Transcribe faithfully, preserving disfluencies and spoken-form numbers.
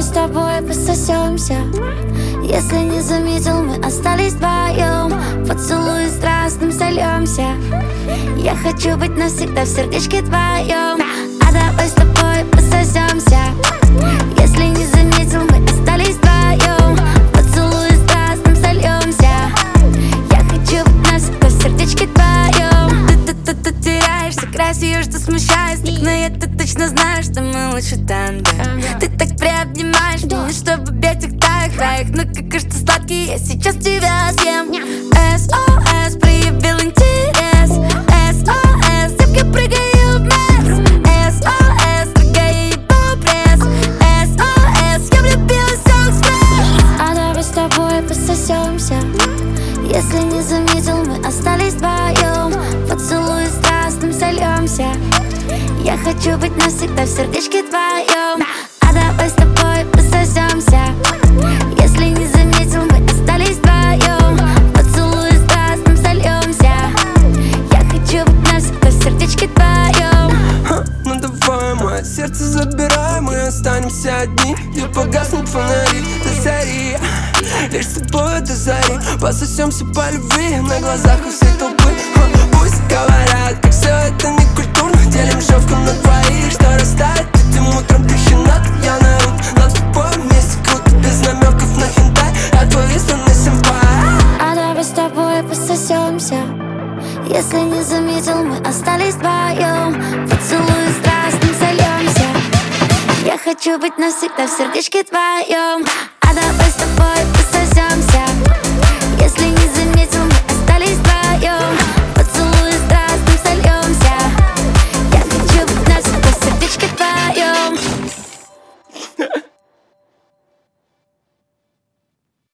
с тобой пососемся. Если не заметил, мы остались вдвоем. Поцелуй страстным сольемся. Я хочу быть навсегда в сердечке твоем. А давай с тобой пососемся. Если не заметил, мы остались вдвоем. Поцелуй страстным сольемся. Я хочу быть навсегда в сердечке твоем. Ты тут тут теряешься, красиво, что смущаюсь. Но я-то точно знаю, что мы лучше тандем. Ты так приобнимаешь меня, что в объятиях твоих краях. Ну какой ж ты сладкий, я сейчас тебя съем. эс о эс проявил интерес. эс о эс, девка, прыгаю вниз. эс о эс, трогай его пресс. эс о эс, я влюбилась в экспресс. А давай с тобой пососемся. Если не заметил, мы остались вдвоем. Поцелуй страстным сольемся. Я хочу быть навсегда в сердечке твоем. А давай с тобой пососемся. Если не заметил, мы остались вдвоем. Поцелуй страстным сольемся. Я хочу быть навсегда в сердечке твоем. Ну давай, мое сердце забирай, мы останемся одни. Где погаснут фонари до зари. Лишь с тобой до зари. Пососемся по любви на глазах у всей толпы. Пусть говорят, как все это не культурно. Делим шовку на двоих, что растает этим утром. Ты щенок, я народ. Но с тобой вместе круто, без намеков на хентай. А твой истинный сэмпай. А давай с тобой пососемся. Если не заметил, мы остались вдвоем. Поцелуй страстным сольемся. Я хочу быть навсегда в сердечке твоем. А давай с тобой пососемся. Если не заметил, мы остались вдвоем.